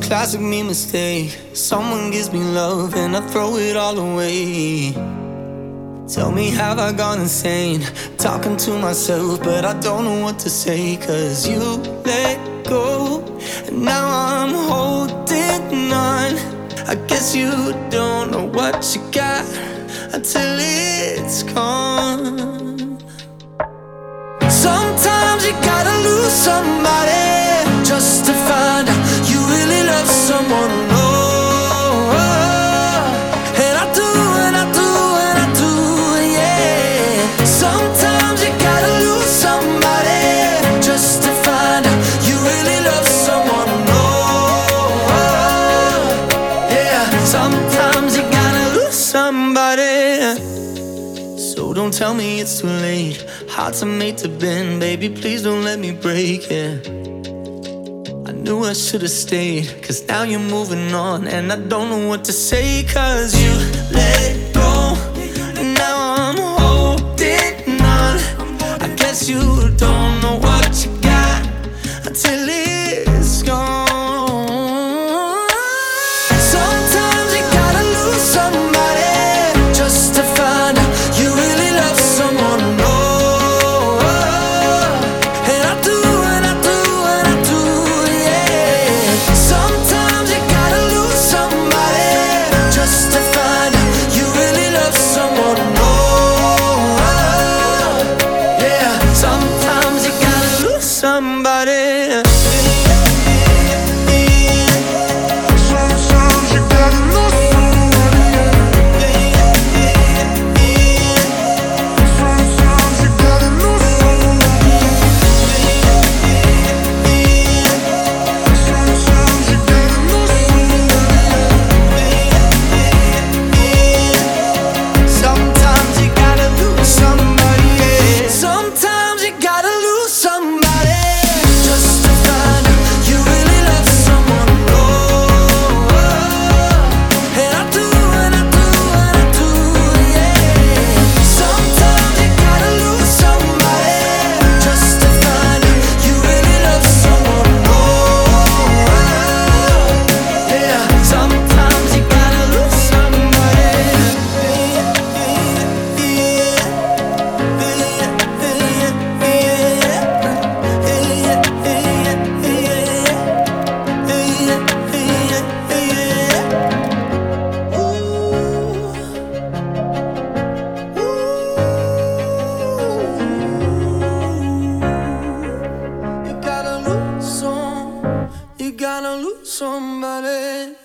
classic me mistake. Someone gives me love and I throw it all away. Tell me, have I gone insane? Talking to myself, but I don't know what to say. Cause you let go, and now I'm holding on. I guess you don't know what you got until it's gone. Sometimes you gotta lose somebody just to find out you really love someone. Oh, and I do, and I do, and I do, yeah. Sometimes you gotta lose somebody just to find out you really love someone. Oh, yeah. Sometimes you gotta lose somebody. So don't tell me it's too late. Hearts are made to bend, baby, please don't let me break it. I knew I should've stayed, cause now you're moving on, and I don't know what to say. Cause you let go, and now I'm holding on. I guess you don't know what you got until it's gone. Sometimes you gotta lose somebody just to find out you really love someone. Somebody. Sometimes you gotta lose somebody. Sometimes you gotta lose somebody. Sometimes you gotta lose somebody. Sometimes you gotta lose somebody. Sometimes you gotta lose somebody. You gotta lose somebody.